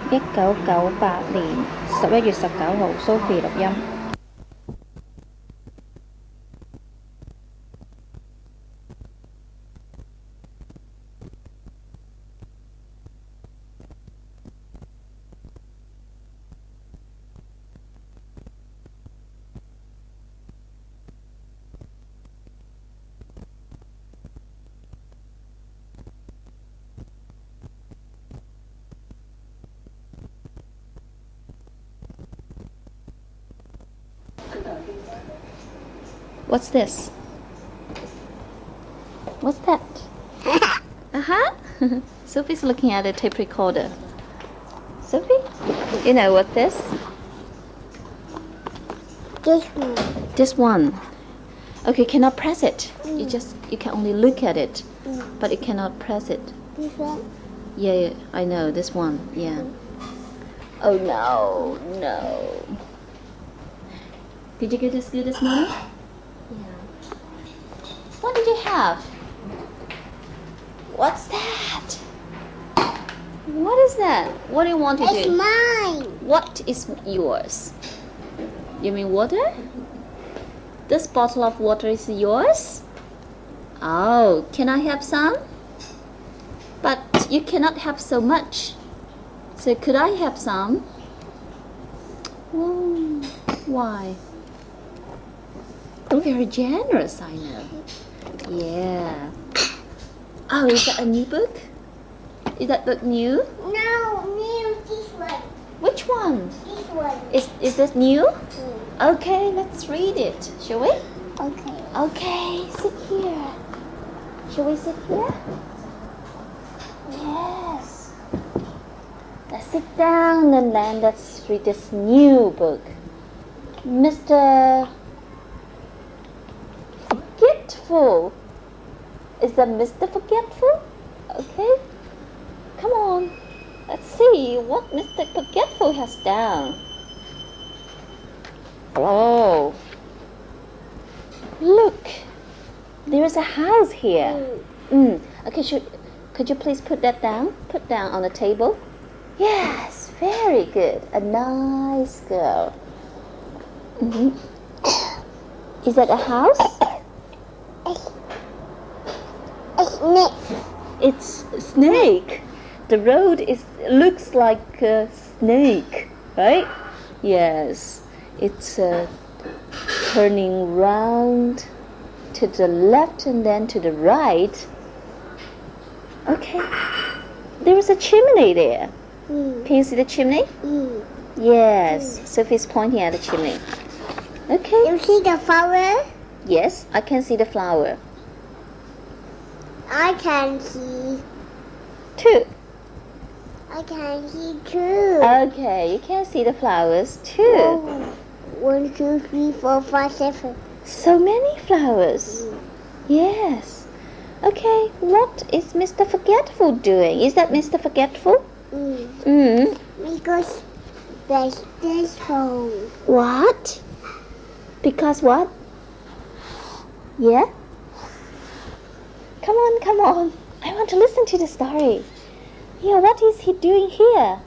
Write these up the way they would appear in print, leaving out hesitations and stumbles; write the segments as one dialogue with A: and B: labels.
A: 1998年11月19號，Sophie 錄音。What's this? What's that? Sophie's looking at a tape recorder. Sophie, you know what this?
B: This one.
A: This one. Okay, you cannot press it. You can only look at it, but you cannot press it.
B: This one.
A: Yeah, I know this one. Yeah. Oh no. Did you get to school this morning? Yeah. What did you have? What's that? What is that? What do you want to do?
B: It's mine.
A: What is yours? You mean water? This bottle of water is yours? Oh, can I have some? But you cannot have so much. So could I have some? Oh, why? You're very generous, I know. Yeah. Oh, is that a new book? Is that book new?
B: No, new this one.
A: Which one?
B: This one.
A: Is this new? Okay, let's read it, shall we?
B: Okay.
A: Okay, sit here. Shall we sit here? Yes. Let's sit down and then let's read this new book. Mr. Forgetful. Is that Mr. Forgetful? Okay. Come on. Let's see what Mr. Forgetful has done. Oh. Look. There is a house here. Okay, could you please put that down? Put down on the table. Yes, very good. A nice girl. Is that a house?
B: A snake.
A: It's a snake. The road looks like a snake, right? Yes. It's turning round to the left and then to the right. Okay. There is a chimney there. Can you see the chimney? Yes. Sophie's pointing at the chimney. Okay.
B: You see the flower?
A: Yes, I can see the flower.
B: I can see.
A: Two.
B: I can see two.
A: Okay, you can see the flowers too.
B: 1, 2, 3, 4, 5, 7.
A: So many flowers. Yes. Okay, what is Mr. Forgetful doing? Is that Mr. Forgetful?
B: Because there's this hole.
A: What? Because what? Yeah? Come on. I want to listen to the story. Yeah, what is he doing here?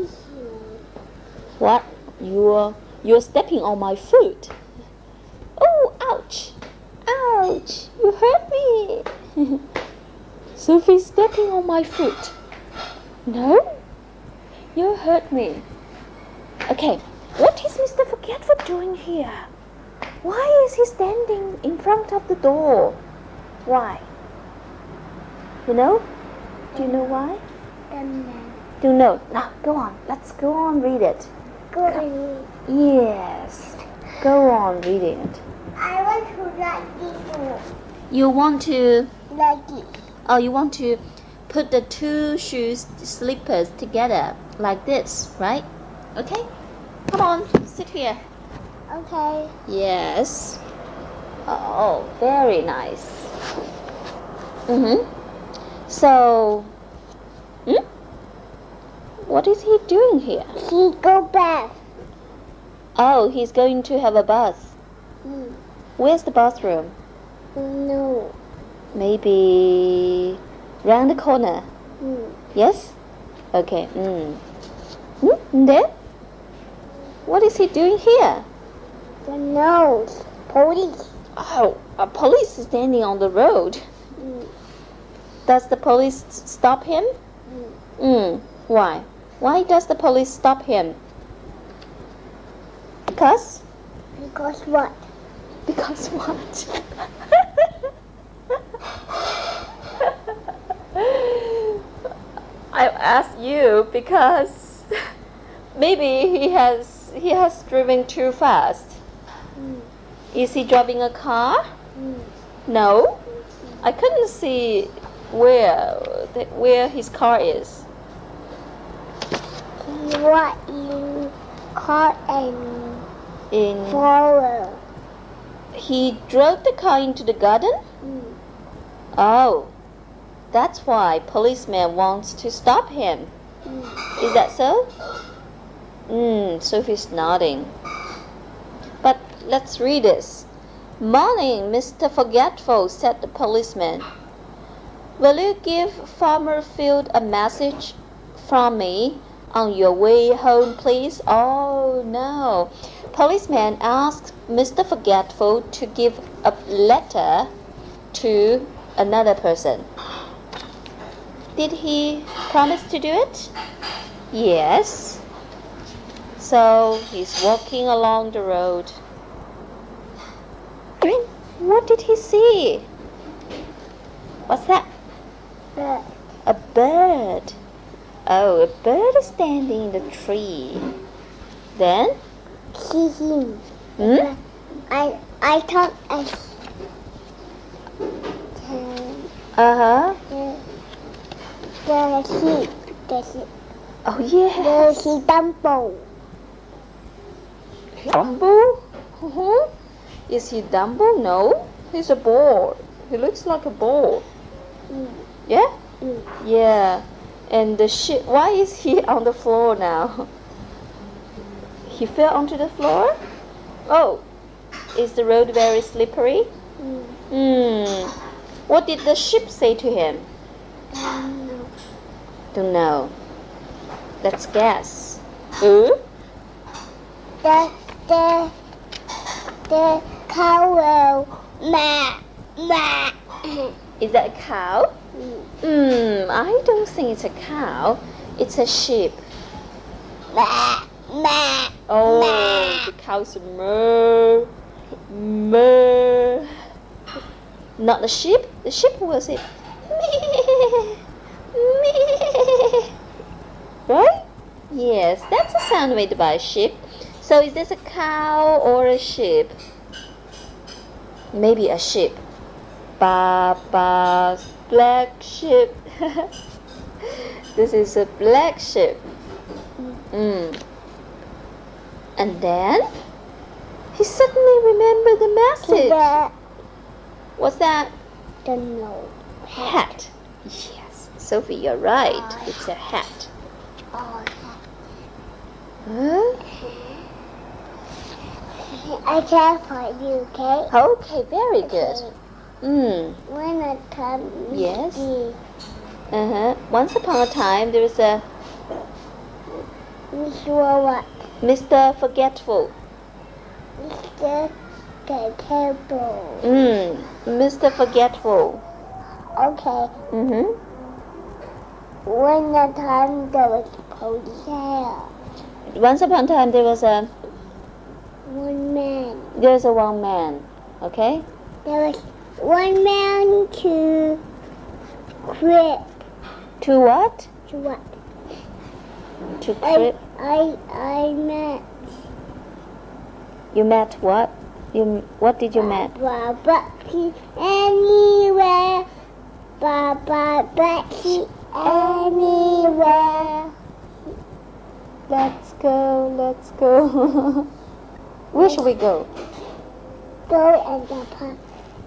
A: What? You're stepping on my foot. Oh, ouch. Ouch. You hurt me. Sophie's stepping on my foot. No? You hurt me. Okay, what is Mr. Forgetful doing here? Why is he standing in front of the door? Why? You know? Do you know why? Do you know? Now, go on. Let's go on, read it. Yes. Go on reading it.
B: I want to like this one.
A: You want to...
B: Like it.
A: Oh, you want to put the two slippers together like this, right? Okay. Come on, sit here.
B: Okay.
A: Yes. Oh, very nice. So, what is he doing here?
B: He go back.
A: Oh, he's going to have a bath. Where's the bathroom?
B: No.
A: Maybe round the corner. Yes? Okay. And then? What is he doing here?
B: The nose. Police.
A: Oh, a police is standing on the road.
B: Mm.
A: Does the police stop him? Why? Why does the police stop him? Because?
B: Because what?
A: Because what? I ask you because maybe he has driven too fast. Is he driving a car? No. I couldn't see where his car is.
B: He was in car and
A: In
B: forward.
A: He drove the car into the garden? Oh, that's why policeman wants to stop him. Is that so? Sophie's nodding. But let's read this. Morning, Mr. Forgetful, said the policeman. Will you give Farmer Field a message from me on your way home, please? Oh, no. Policeman asked Mr. Forgetful to give a letter to another person. Did he promise to do it? Yes. So he's walking along the road. What did he see? What's that?
B: Bird.
A: A bird. Oh, a bird is standing in the tree. Then?
B: See him. I thought the sheep.
A: Oh, yeah.
B: The sheep Dumbo.
A: Dumbo? Is he Dumbo? No. He's a boar. He looks like a boar. Yeah? Yeah. And the sheep, why is he on the floor now? He fell onto the floor? Oh, is the road very slippery? What did the sheep say to him? Don't know. Let's guess.
B: The cow will ma.
A: Is that a cow? I don't think it's a cow. It's a sheep. Oh, the cow's moo. Moo. Not the sheep. The sheep will say meh, meh. Right? Yes, that's a sound made by a sheep. So is this a cow or a sheep? Maybe a sheep. Ba, black sheep. This is a black sheep. And then he suddenly remembered the message. What's that?
B: Don't know.
A: Hat. Yes, Sophie, you're right. It's a hat. Huh?
B: I can for you, okay?
A: Okay, very good.
B: When I come,
A: Yes. Once upon a time, there was a
B: what?
A: Mr. Forgetful.
B: Mr. Forgetful.
A: Mr. Forgetful.
B: Okay. When the time there was police.
A: Once upon a time, there was a
B: one man.
A: There's a one man. Okay.
B: There was one man to crib.
A: To what?
B: To what?
A: To crib.
B: I met.
A: You met what? What did you met?
B: Betty anywhere. Betty anywhere.
A: Let's go. Where should we go?
B: Go in the park.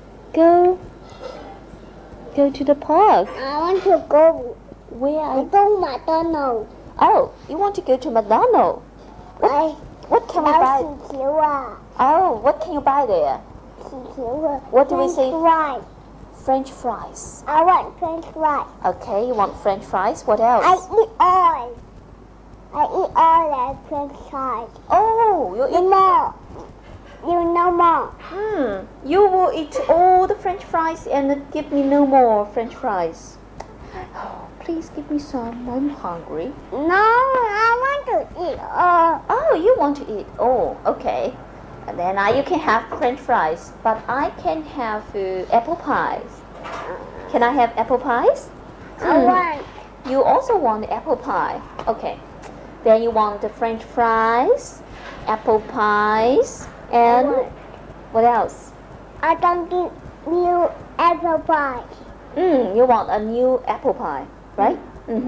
A: Go to the park.
B: I want to go.
A: Where?
B: I go McDonald's.
A: Oh, you want to go to McDonald's? What can we buy? Oh, what can you buy there? What do we say?
B: Fries.
A: French fries.
B: I want French fries.
A: Okay, you want French fries? What else?
B: I eat oil. I eat all the French fries.
A: Oh, you
B: You
A: eat.
B: know. You know more.
A: You will eat all the French fries and give me no more French fries. Oh, please give me some. I'm hungry.
B: No, I want to eat all.
A: Oh, you want to eat? Oh, okay. And then you can have French fries, but I can have apple pies. Can I have apple pies?
B: I want.
A: You also want apple pie. Okay. Then you want the French fries, apple pies, and what else?
B: I don't give you apple pie.
A: You want a new apple pie, right?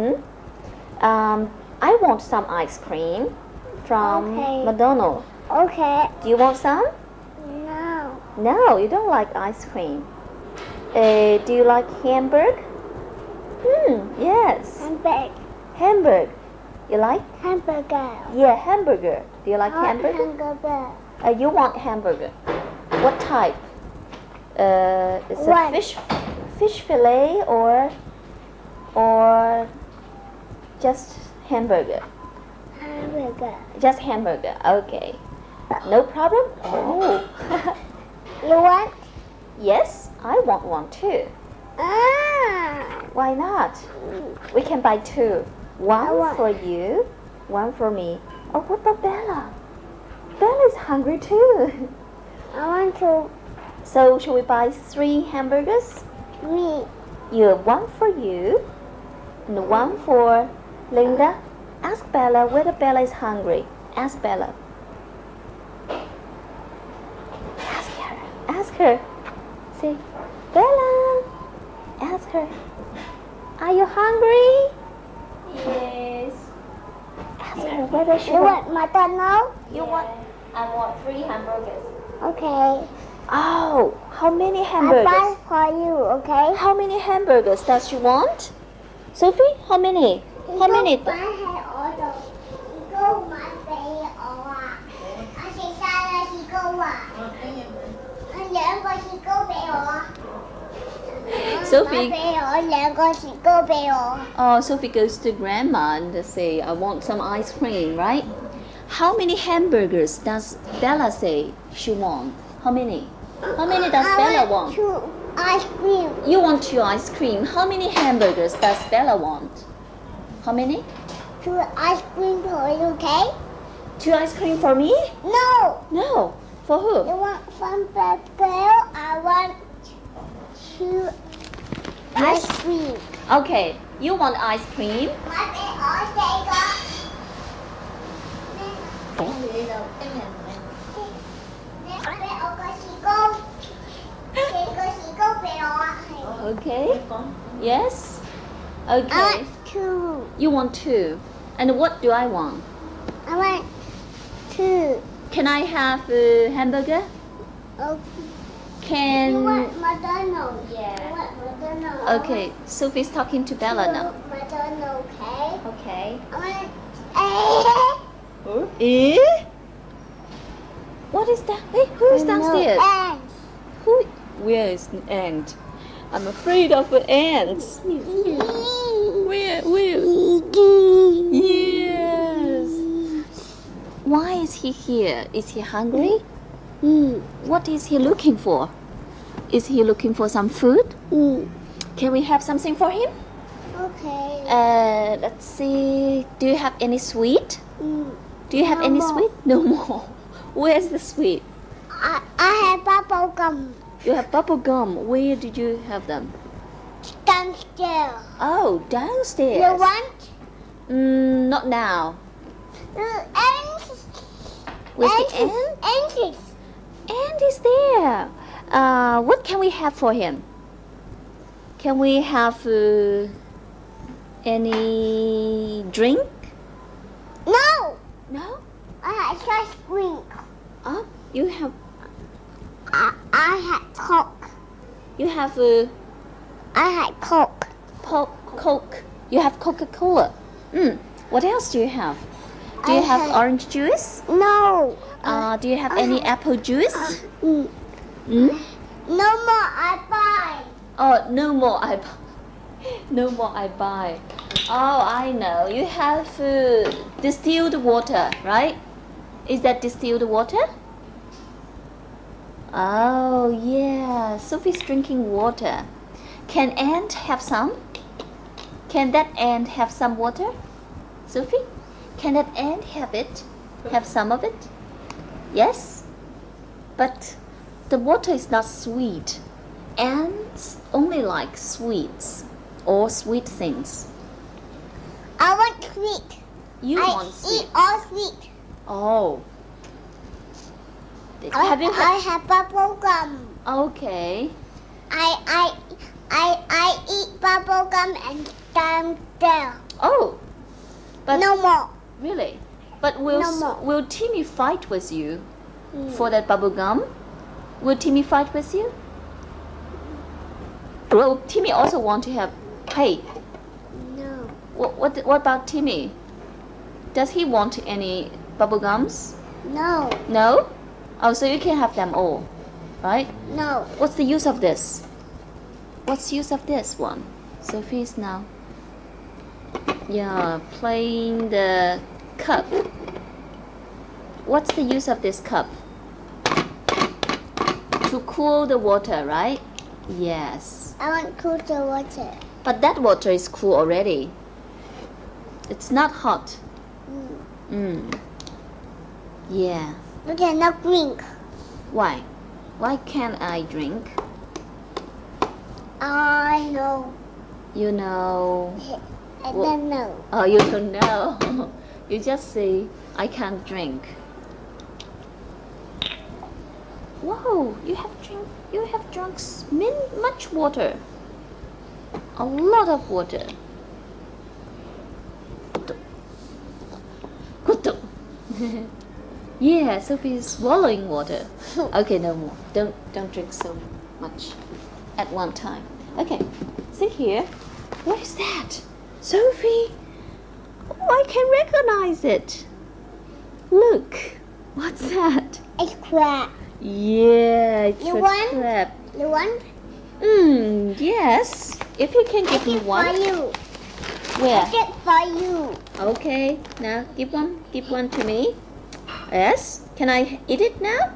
A: I want some ice cream from
B: Okay.
A: McDonald's.
B: Okay.
A: Do you want some?
B: No.
A: No, you don't like ice cream. Do you like hamburger? Yes. Hamburger. You like?
B: Hamburger.
A: Yeah, hamburger. Do you like hamburger?
B: Hamburger.
A: You want hamburger. What type? It's a
B: What?
A: fish fillet or just hamburger?
B: Hamburger.
A: Just hamburger. Okay. No problem. Oh.
B: You want?
A: Yes, I want one too.
B: Ah.
A: Why not? We can buy two. One
B: want-
A: for you, one for me. Oh, what about Bella? Bella's hungry too.
B: I want to
A: So should we buy 3 hamburgers?
B: eat.
A: One for you and one for Linda. Ask Bella whether Bella is hungry. Ask Bella. Ask her. Ask her. Say, Bella. Ask her. Are you hungry? Yes. Ask her whether she
B: You want McDonald's?
A: You want? I want 3 hamburgers.
B: Okay.
A: Oh, how many
B: I
A: hamburgers?
B: buy for you, okay?
A: How many hamburgers does she want? Sophie, how many? How many? Sophie. Oh, Sophie goes to grandma and say, I want some ice cream, right? How many hamburgers does Bella say she wants? How many? How many does Bella want?
B: Ice cream.
A: You want 2 ice cream. How many hamburgers does Bella want? How many?
B: 2 ice cream for you, okay?
A: 2 ice cream for me?
B: No.
A: No. For who?
B: You want some girl? I want 2 ice cream.
A: Okay, you want ice cream? Okay. Yes.
B: I
A: Okay.
B: want 2.
A: You want 2. And what do I want?
B: I want 2.
A: Can I have hamburger?
B: Okay.
A: Can.
B: You want McDonald's? Yeah. I want McDonald's.
A: Okay, Sophie's talking to Bella now.
B: McDonald's, okay?
A: Okay.
B: I want.
A: Eh? What is that? Hey, who is downstairs?
B: Ants.
A: Who? Where is an ant? I'm afraid of ants. Where? Yes. Why is he here? Is he hungry? What is he looking for? Is he looking for some food? Can we have something for him?
B: Okay.
A: Let's see. Do you have any sweet? Do you have
B: No
A: any
B: more.
A: sweet? No more. Where's the sweet?
B: I have bubble gum
A: You have bubble gum. Where did you have them?
B: downstairs.
A: Oh, downstairs.
B: You want?
A: Not now.
B: Ants.
A: Where's the ant?
B: Ants.
A: Ant is there. What can we have for him? Can we have any drink?
B: No.
A: No.
B: I had ice cream.
A: Oh, you have
B: I had Coke.
A: you have
B: I had Coke.
A: Coke. You have Coca-Cola. What else do you have? Do you
B: I
A: have
B: had-
A: orange juice?
B: No.
A: Do you have any apple juice?
B: No more. I buy.
A: Oh, no more. I buy. No more. I buy. Oh, I know. You have distilled water, right? Is that distilled water? Oh, yeah. Sophie's drinking water. Can ant have some? Can that ant have some water? Sophie, can that ant have it? Have some of it? Yes? But the water is not sweet. Ants only like sweets or sweet things.
B: I want sweet.
A: You
B: I
A: want sweet?
B: eat all sweet.
A: Oh. Have you
B: I have bubble gum.
A: Okay.
B: I eat bubble gum and down there.
A: Oh. But
B: No more.
A: really? But
B: No more.
A: will Timmy fight with you for that bubble gum? Will Timmy fight with you? Will Timmy also want to have? Hey,
B: No.
A: what about Timmy? Does he want any bubble gums?
B: No.
A: No? Oh, so you can have them all, right?
B: No.
A: What's the use of this? What's the use of this one? Sophie's now, yeah, playing the cup. What's the use of this cup? To cool the water, right? Yes.
B: I want cool the water.
A: But that water is cool already. It's not hot. Yeah.
B: You cannot drink.
A: Why? Why can't I drink?
B: I know.
A: You know.
B: I don't know.
A: Oh, you don't know. You just say, I can't drink. Whoa, you have drunk much water. A lot of water. Yeah, Sophie is swallowing water. Okay, no more. Don't drink so much at one time. Okay, sit here. What is that? Sophie! Oh, I can recognize it. Look, what's that?
B: It's crab.
A: Yeah, it's
B: You
A: a
B: want?
A: crab.
B: You want?
A: Yes. If you can give me
B: For
A: one.
B: you.
A: Where?
B: I get for you.
A: Okay, now give one to me. Yes. Can I eat it now?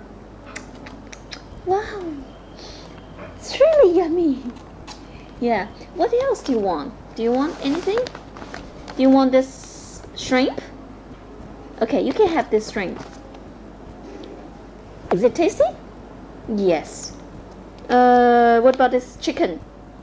A: Wow. It's really yummy. Yeah. What else do you want? Do you want anything? Do you want this shrimp? Okay, you can have this shrimp. Is it tasty? Yes. What about this chicken?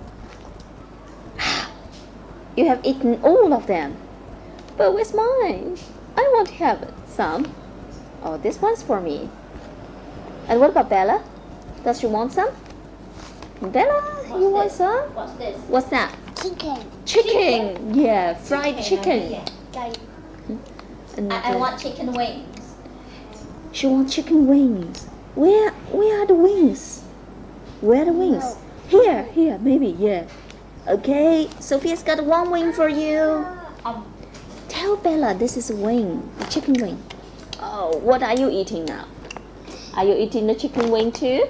A: You have eaten all of them. But where's mine? I want to have some. Oh, this one's for me. And what about Bella? Does she want some? Bella, you want some?
C: What's this?
A: What's that?
B: Chicken.
A: Chicken. Yeah, fried chicken. And,
C: I want chicken wings.
A: she wants chicken wings. Where are the wings? Where are the wings?
B: No.
A: Here, maybe, yeah. Okay, Sophia's got one wing for you. Tell Bella this is a wing, a chicken wing. Oh, what are you eating now? Are you eating the chicken wing too?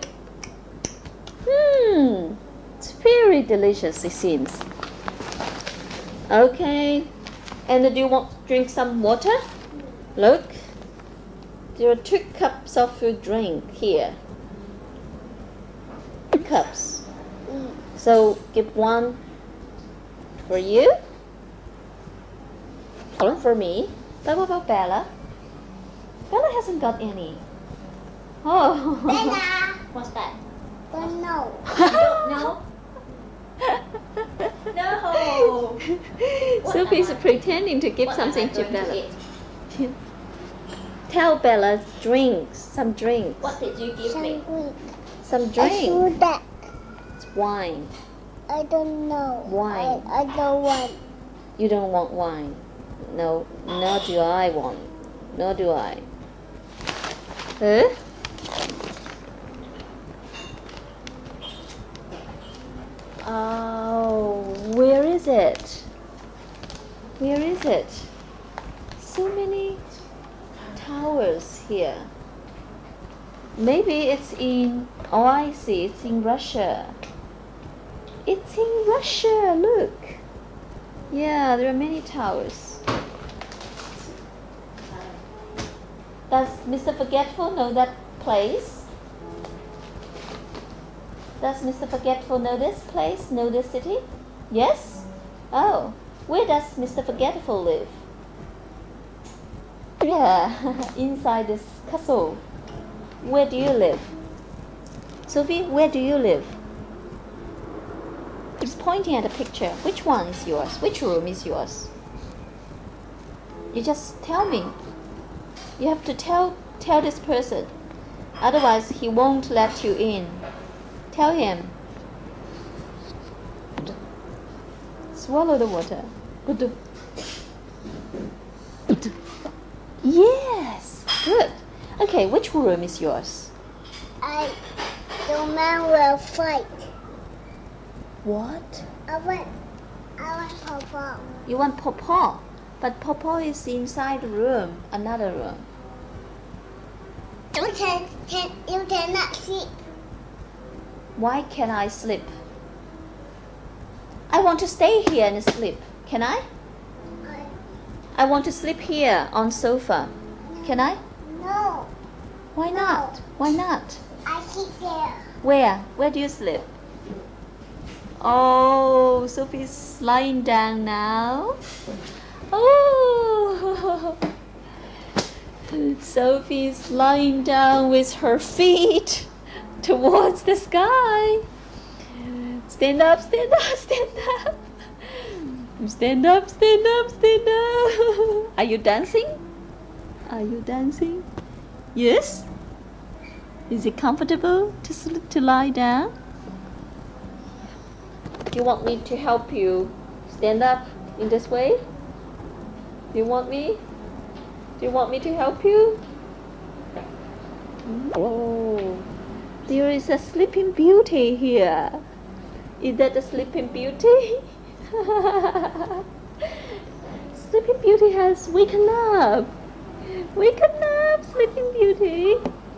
A: It's very delicious, it seems. Okay, and do you want to drink some water? Look, there are 2 cups of food drink here. 2 cups. So give one for you, one for me. But what about Bella? Bella hasn't got any. Oh.
B: Bella.
C: What's that?
B: Don't know.
C: No. No.
A: Sophie's pretending to give
C: What
A: something
C: am I
A: to
C: going
A: Bella.
C: eat?
A: Tell Bella drinks, some drinks,
C: What did you give me?
B: Sandwich.
A: some
B: I
A: drink.
B: do that.
A: It's wine.
B: I don't know.
A: Wine.
B: I don't want.
A: You don't want wine. No, nor do I want. Nor do I. Huh? Oh, where is it? Where is it? So many towers here. Maybe it's in, oh I see, it's in Russia. It's in Russia, look. Yeah, there are many towers. Does Mr. Forgetful know that place? Does Mr. Forgetful know this place? Know this city? Yes? Oh, where does Mr. Forgetful live? Yeah, inside this castle. Where do you live? Sophie, where do you live? He's pointing at a picture. Which one is yours? Which room is yours? You just tell me. You have to tell this person. Otherwise, he won't let you in. Tell him. Swallow the water. Good. Good. Yes. Good. Okay, which room is yours?
B: The man will fight.
A: What?
B: I want Papa.
A: You want Pawpaw, but Pawpaw is inside the room, another room.
B: You cannot sleep.
A: Why can't I sleep? I want to stay here and sleep. Can I? I want to sleep here on sofa. Can I?
B: No,
A: Why not? Why not?
B: I sleep there.
A: Where? Where do you sleep? Oh, Sophie's lying down now. Oh, Sophie's lying down with her feet towards the sky. Stand up, stand up, stand up. Stand up, stand up, stand up. Are you dancing? Are you dancing? Yes? Is it comfortable to lie down? Do you want me to help you stand up in this way? Do you want me? Do you want me to help you? Oh, there is a Sleeping Beauty here. Is that the Sleeping Beauty? Sleeping Beauty has waken up. Waken up, Sleeping Beauty.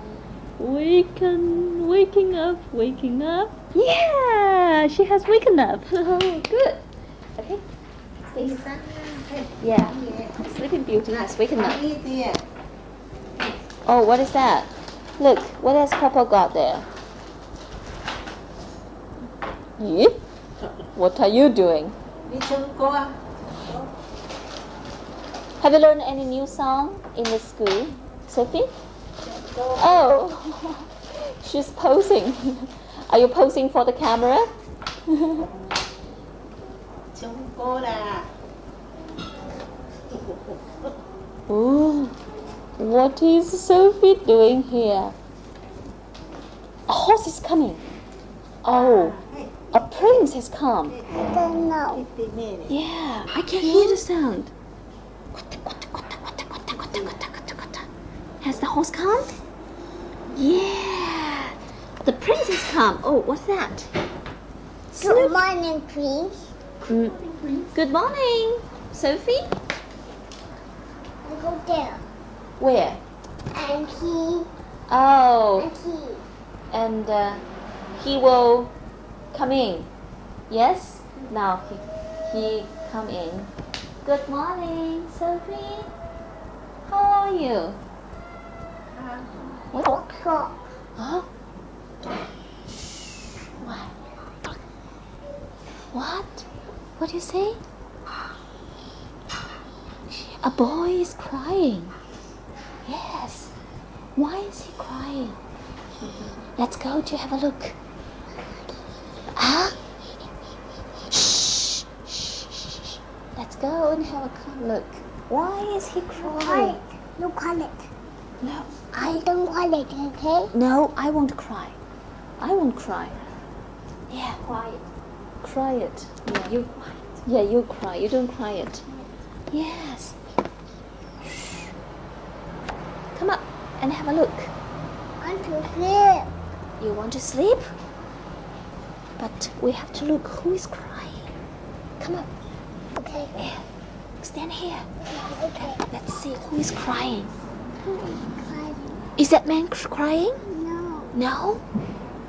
A: Waking up, waking up. Yeah, she has waken up. Good. Okay. Stay. Yeah. Sleeping Beauty has waken up. Oh, what is that? Look, what has Papa got there? Yeah? What are you doing? Have you learned any new song in the school, Sophie? Oh, she's posing. Are you posing for the camera? Ooh, what is Sophie doing here? A horse is coming. Oh, a prince has come.
B: I don't know.
A: Yeah, I can hear the sound. Has the horse come? Yeah, the prince has come. Oh, what's that?
B: Good morning, Prince.
A: Good morning, Sophie.
B: I go there.
A: Where?
B: And he.
A: Oh,
B: And he.
A: and he will come in. Yes? Now he come in. Good morning, Sophie. How are you? What?
B: Talk.
A: Huh? What? What? What do you say? A boy is crying. Yes. Why is he crying? Let's go to have a look. Huh? Shh. Shh. Shh. Let's go and have a look. Why is he crying?
B: No quiet.
A: No,
B: I don't quiet, okay?
A: No, I won't cry. I won't cry. Yeah, quiet. Cry it. Yeah, you quiet. Yeah, you cry. You don't cry it. Yes. Shh. Come up and have a look.
B: I want to sleep.
A: You want to sleep? But we have to look who is crying. Come up.
B: Okay.
A: Yeah. Stand here.
B: Okay.
A: Let's see who is crying.
B: Quiet.
A: Is that man crying?
B: No.
A: No?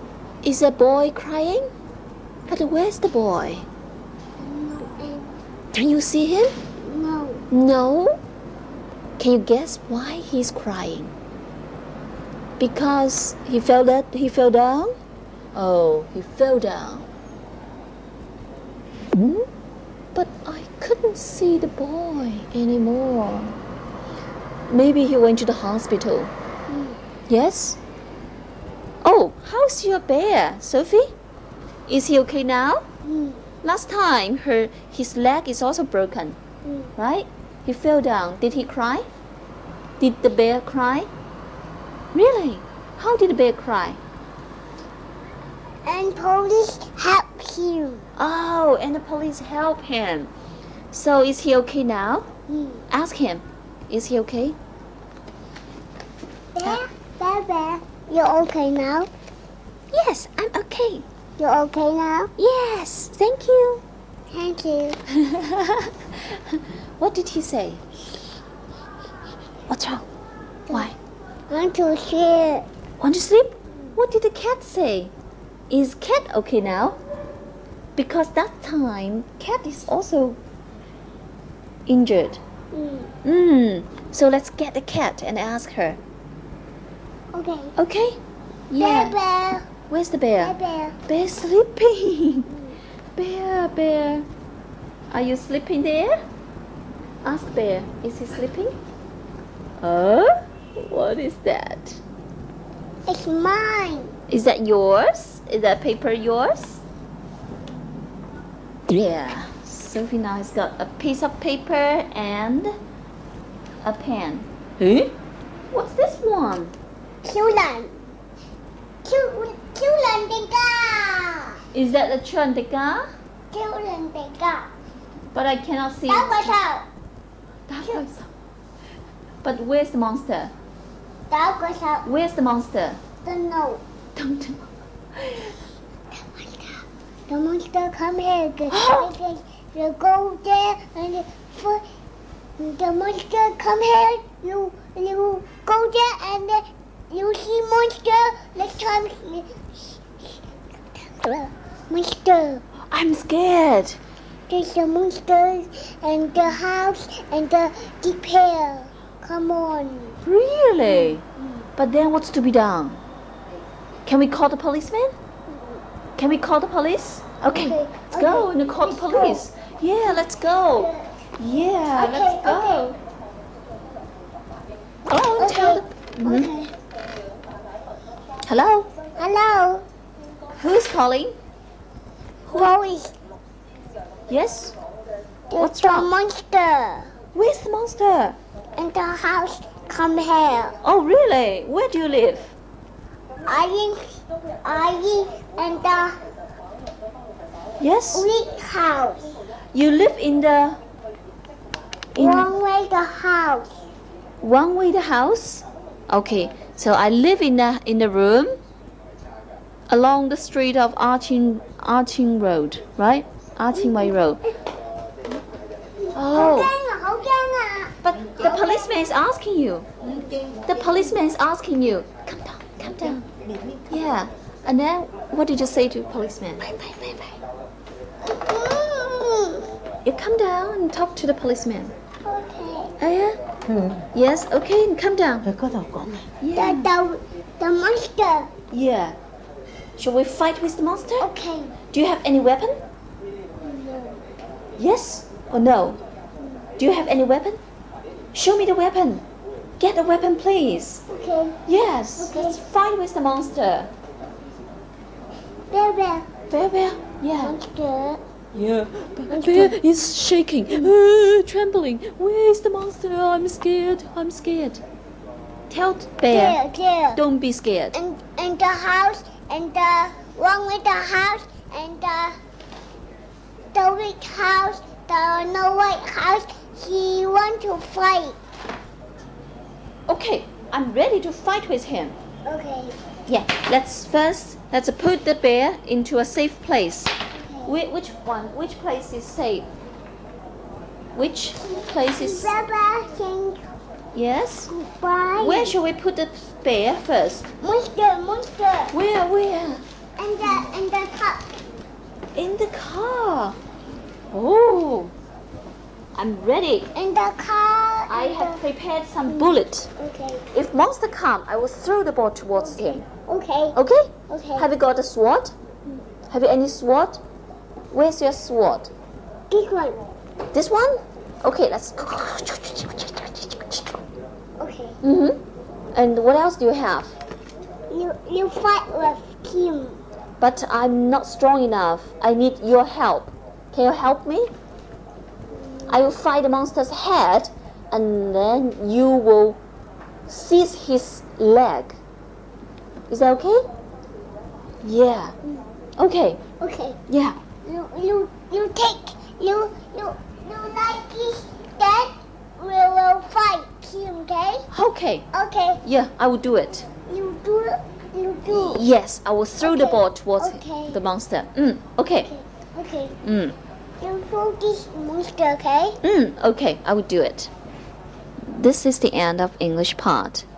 A: Is a boy crying? But where's the boy?
B: No.
A: Can you see him?
B: No.
A: No? Can you guess why he's crying? Because he fell down? Oh, he fell down. But I couldn't see the boy anymore. Maybe he went to the hospital. Yes? Oh, how's your bear, Sophie? Is he okay now? Last time his leg is also broken, right? He fell down. Did he cry? Did the bear cry? Really? How did the bear cry?
B: And police help him.
A: Oh, and the police help him. So is he okay now? Ask him. Is he okay?
B: Bear, you're okay now?
A: Yes, I'm okay.
B: You're okay now?
A: Yes, thank you.
B: Thank you.
A: What did he say? What's wrong? Why?
B: Want to sleep?
A: Want to sleep? What did the cat say? Is cat okay now? Because that time cat is also injured. So let's get the cat and ask her.
B: Okay.
A: Okay? Yeah.
B: Bear.
A: Where's the bear?
B: Bear.
A: Bear sleeping. Bear. Are you sleeping there? Ask bear. Is he sleeping? What is that?
B: It's mine.
A: Is that yours? Is that paper yours? Yeah. Sophie now has got a piece of paper and a pen. Huh? What's this one?
B: Children. Children bigger.
A: Is that a Chandika?
B: Children bigger.
A: But I cannot see.
B: That was out.
A: That was- But where's the monster?
B: That was out.
A: Where's the monster?
B: Don't know.
A: Don't know.
B: The monster come here. You go there and the monster come here. You go there and you see monster. Next time, monster.
A: I'm scared.
B: There's the monster and the house and the repair. Come on.
A: Really? But then what's to be done? Can we call the policeman? Can we call the police? Okay,
B: Okay,
A: let's go
B: okay,
A: and call the
B: let's go.
A: police. Yeah, let's go. Yeah,
B: Okay,
A: let's go. Go and tell the...
B: Okay.
A: Hello?
B: Hello.
A: Who's calling?
B: Chloe.
A: Yes?
B: What's the
A: wrong?
B: monster?
A: Where's the monster?
B: And the house come here.
A: Oh, really? Where do you live?
B: I and the
A: Yes?
B: big house.
A: You live in the...
B: One way the house.
A: One way the house? Okay, so I live in the room along the street of Arching Road, right? Arching Way Road. Oh, but the policeman is asking you. The policeman is asking you. Come down. Yeah. And then what did you say to the policeman? You come down and talk to the policeman.
B: Okay.
A: Oh yeah? Yes, okay, come down. Yeah.
B: The monster.
A: Yeah. Shall we fight with the monster?
B: Okay.
A: Do you have any weapon? Yes or no? Do you have any weapon? Show me the weapon. Get a weapon, please.
B: Okay.
A: Yes.
B: Okay.
A: Let's fight with the monster.
B: Bear.
A: Bear. Yeah.
B: Monster.
A: Yeah. Bear is shaking, trembling. Where is the monster? I'm scared. Tell Bear.
B: There.
A: Don't be scared.
B: And the house and the one with the house and the white house, the no white house. He want to fight.
A: Okay, I'm ready to fight with him.
B: Okay.
A: Yeah, let's put the bear into a safe place. Which place is safe? Which place is...
B: Baba,
A: Yes?
B: goodbye.
A: Where shall we put the bear first?
B: Monster.
A: Where?
B: And the top.
A: In the car. Oh, I'm ready.
B: In the car.
A: I have prepared some bullet.
B: Okay.
A: If monster come, I will throw the ball towards him.
B: Okay.
A: Okay?
B: Okay.
A: Have you got a sword? Have you any sword? Where's your sword?
B: This one.
A: This one? Okay, let's.
B: Okay.
A: And what else do you have?
B: You fight with Kim.
A: But I'm not strong enough. I need your help. Can you help me? I will fight the monster's head, and then you will seize his leg. Is that okay? Yeah. Okay.
B: Okay.
A: Yeah.
B: You like this, then we will fight Kim, okay?
A: Okay.
B: Okay.
A: Yeah, I will do it.
B: You do.
A: Yes, I will throw the
B: Okay.
A: ball towards
B: Okay.
A: the monster. Okay.
B: Okay.
A: Mm.
B: You throw this monster, okay?
A: Okay, I will do it. This is the end of English part.